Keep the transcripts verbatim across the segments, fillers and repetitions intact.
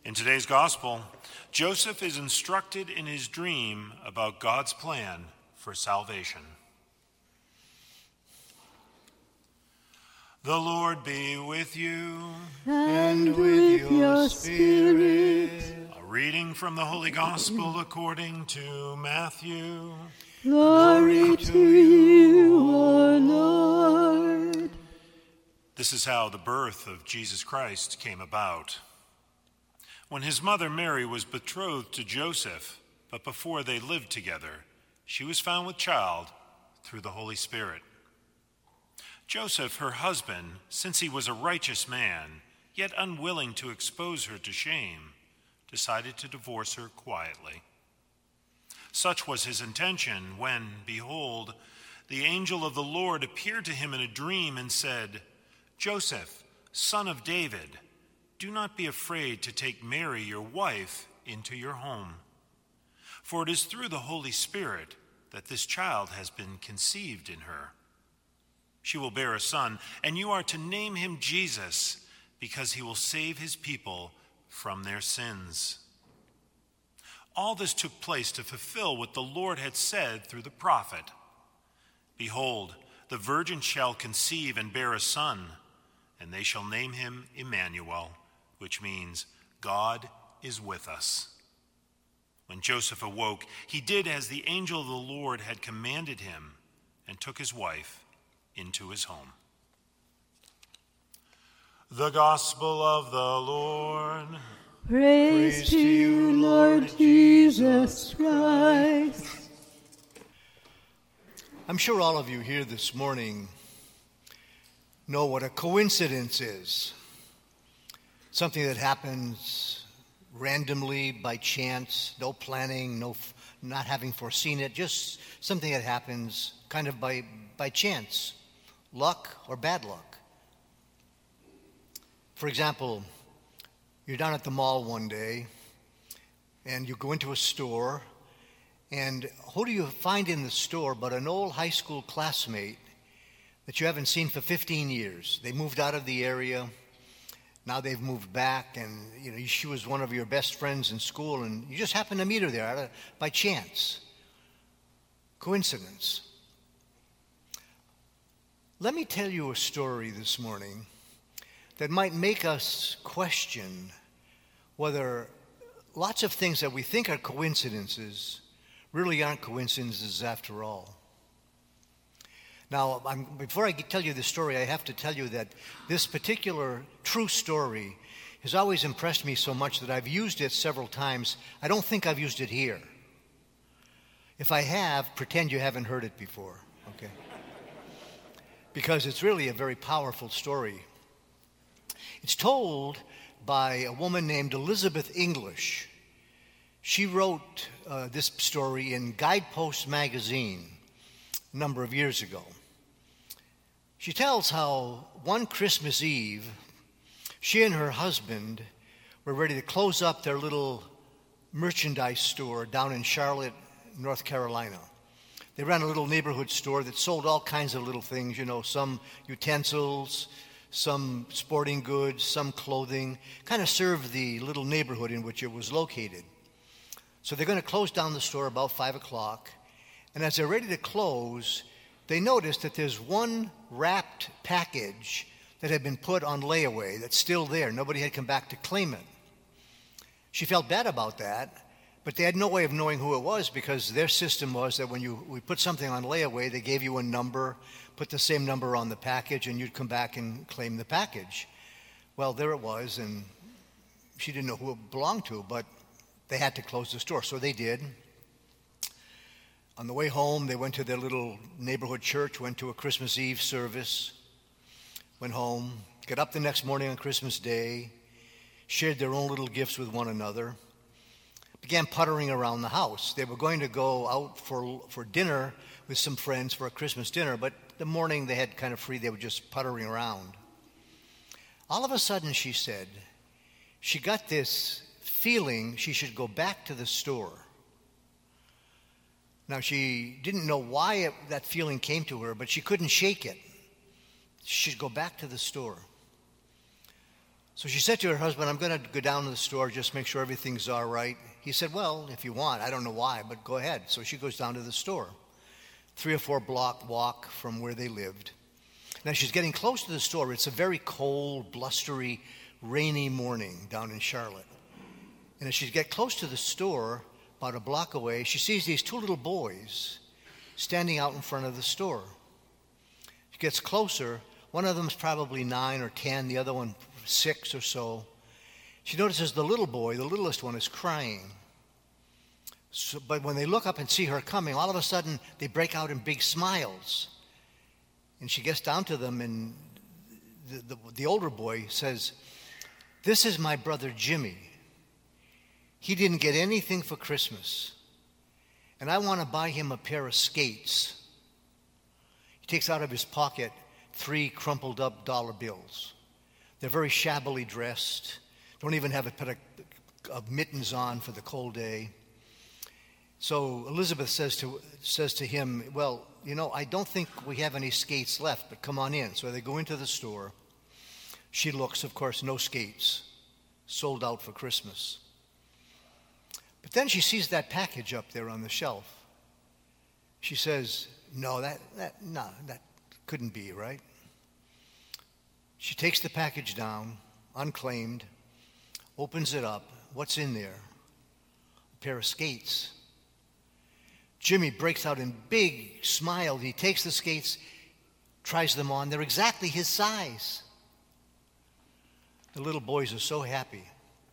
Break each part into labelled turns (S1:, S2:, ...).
S1: In today's gospel, Joseph is instructed in his dream about God's plan for salvation. The Lord be with you.
S2: And with your spirit.
S1: A reading from the Holy Gospel according to Matthew.
S2: Glory to you, O Lord.
S1: This is how the birth of Jesus Christ came about. When his mother Mary was betrothed to Joseph, but before they lived together, she was found with child through the Holy Spirit. Joseph, her husband, since he was a righteous man, yet unwilling to expose her to shame, decided to divorce her quietly. Such was his intention when, behold, the angel of the Lord appeared to him in a dream and said, "Joseph, son of David, do not be afraid to take Mary, your wife, into your home. For it is through the Holy Spirit that this child has been conceived in her. She will bear a son, and you are to name him Jesus, because he will save his people from their sins." All this took place to fulfill what the Lord had said through the prophet. "Behold, the virgin shall conceive and bear a son, and they shall name him Emmanuel," which means God is with us. When Joseph awoke, he did as the angel of the Lord had commanded him and took his wife into his home. The Gospel of the Lord.
S2: Praise, Praise to you, Lord Jesus Christ.
S3: I'm sure all of you here this morning know what a coincidence is. Something that happens randomly, by chance, no planning, no, not having foreseen it, just something that happens kind of by, by chance, luck or bad luck. For example, you're down at the mall one day, and you go into a store, and who do you find in the store but an old high school classmate that you haven't seen for fifteen years. They moved out of the area. Now they've moved back, and you know she was one of your best friends in school, and you just happened to meet her there out of, by chance. Coincidence. Let me tell you a story this morning that might make us question whether lots of things that we think are coincidences really aren't coincidences after all. Now, I'm, before I tell you the story, I have to tell you that this particular true story has always impressed me so much that I've used it several times. I don't think I've used it here. If I have, pretend you haven't heard it before, okay? Because it's really a very powerful story. It's told by a woman named Elizabeth English. She wrote uh, this story in Guidepost magazine a number of years ago. She tells how one Christmas Eve, she and her husband were ready to close up their little merchandise store down in Charlotte, North Carolina. They ran a little neighborhood store that sold all kinds of little things, you know, some utensils, some sporting goods, some clothing, kind of served the little neighborhood in which it was located. So they're going to close down the store about five o'clock. And as they're ready to close, they notice that there's one wrapped package that had been put on layaway that's still there. Nobody had come back to claim it. She felt bad about that, but they had no way of knowing who it was because their system was that when you we put something on layaway, they gave you a number, put the same number on the package, and you'd come back and claim the package. Well, there it was, and she didn't know who it belonged to, but they had to close the store, so they did. On the way home, they went to their little neighborhood church, went to a Christmas Eve service, went home, got up the next morning on Christmas Day, shared their own little gifts with one another, began puttering around the house. They were going to go out for, for dinner with some friends for a Christmas dinner, but the morning they had kind of free, they were just puttering around. All of a sudden, she said, she got this feeling she should go back to the store. Now, she didn't know why it, that feeling came to her, but she couldn't shake it. She should go back to the store. So she said to her husband, I'm going to go down to the store, just make sure everything's all right. He said, well, if you want. I don't know why, but go ahead. So she goes down to the store, three or four block walk from where they lived. Now she's getting close to the store. It's a very cold, blustery, rainy morning down in Charlotte. And as she gets close to the store, about a block away, she sees these two little boys standing out in front of the store. She gets closer. One of them's probably nine or ten, the other one six or so. She notices the little boy, the littlest one, is crying. So, but when they look up and see her coming, all of a sudden they break out in big smiles. And she gets down to them, and the, the, the older boy says, this is my brother Jimmy. He didn't get anything for Christmas, and I want to buy him a pair of skates. He takes out of his pocket three crumpled up dollar bills. They're very shabbily dressed, don't even have a pair of, of mittens on for the cold day. So Elizabeth says to, says to him, well, you know, I don't think we have any skates left, but come on in. So they go into the store. She looks, of course, no skates, sold out for Christmas. But then she sees that package up there on the shelf. She says, no, that, that, no, that couldn't be, right? She takes the package down, unclaimed, opens it up. What's in there? A pair of skates. Jimmy breaks out in big smile. He takes the skates, tries them on. They're exactly his size. The little boys are so happy.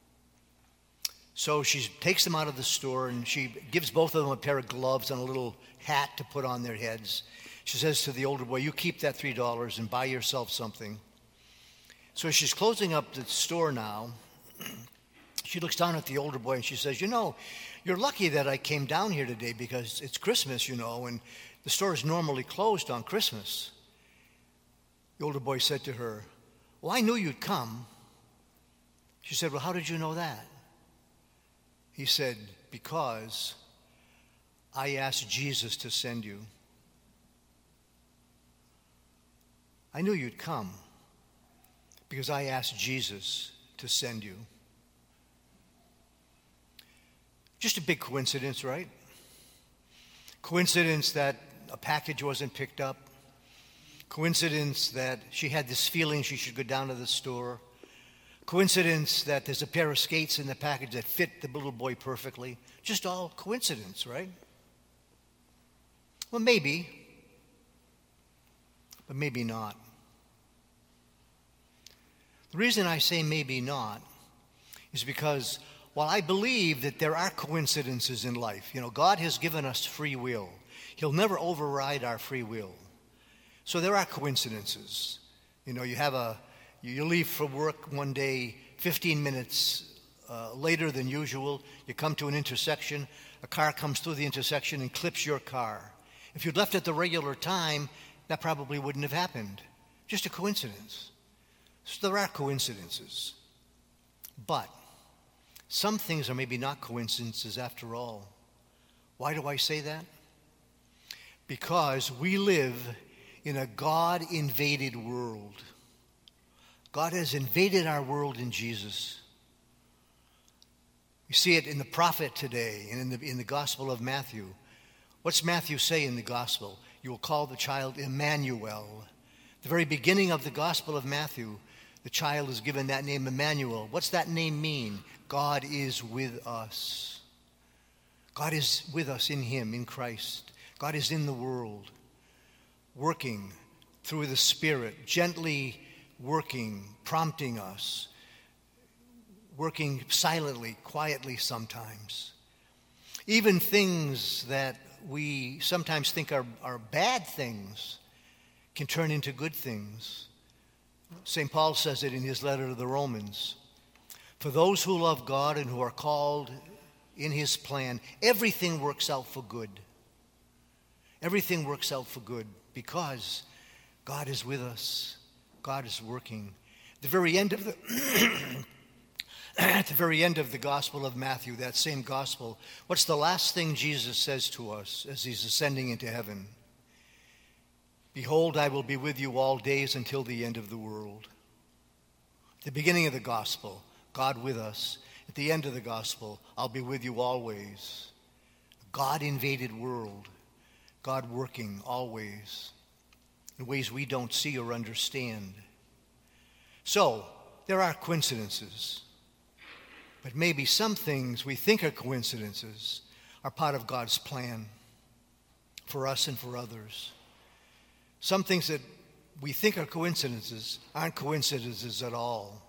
S3: So she takes them out of the store, and she gives both of them a pair of gloves and a little hat to put on their heads. She says to the older boy, you keep that three dollars and buy yourself something. So as she's closing up the store now, she looks down at the older boy and she says, you know, you're lucky that I came down here today because it's Christmas, you know, and the store is normally closed on Christmas. The older boy said to her, well, I knew you'd come. She said, well, how did you know that? He said, because I asked Jesus to send you. I knew you'd come because I asked Jesus to send you. Just a big coincidence, right? Coincidence that a package wasn't picked up. Coincidence that she had this feeling she should go down to the store. Coincidence that there's a pair of skates in the package that fit the little boy perfectly. Just all coincidence, right? Well, maybe, but maybe not. The reason I say maybe not is because while I believe that there are coincidences in life, you know, God has given us free will. He'll never override our free will. So there are coincidences. You know, you have a, you leave for work one day fifteen minutes uh, later than usual. You come to an intersection. A car comes through the intersection and clips your car. If you'd left at the regular time, that probably wouldn't have happened. Just a coincidence. So there are coincidences. But some things are maybe not coincidences after all. Why do I say that? Because we live in a God-invaded world. God has invaded our world in Jesus. We see it in the prophet today and in the, in the Gospel of Matthew. What's Matthew say in the Gospel? You will call the child Emmanuel. The very beginning of the Gospel of Matthew, the child is given that name, Emmanuel. What's that name mean? God is with us. God is with us in him, in Christ. God is in the world, working through the Spirit, gently working, prompting us, working silently, quietly sometimes. Even things that we sometimes think are, are bad things can turn into good things. Saint Paul says it in his letter to the Romans. For those who love God and who are called in his plan, everything works out for good. Everything works out for good because God is with us. God is working. At the very end of the at the very end of the Gospel of Matthew, that same gospel, what's the last thing Jesus says to us as he's ascending into heaven? Behold, I will be with you all days until the end of the world. At the beginning of the gospel, God with us. At the end of the gospel, I'll be with you always. God-invaded world, God working always in ways we don't see or understand. So, there are coincidences. But maybe some things we think are coincidences are part of God's plan for us and for others. Some things that we think are coincidences aren't coincidences at all,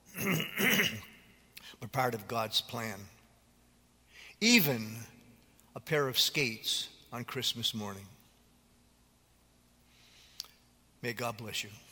S3: but part of God's plan. Even a pair of skates on Christmas morning. May God bless you.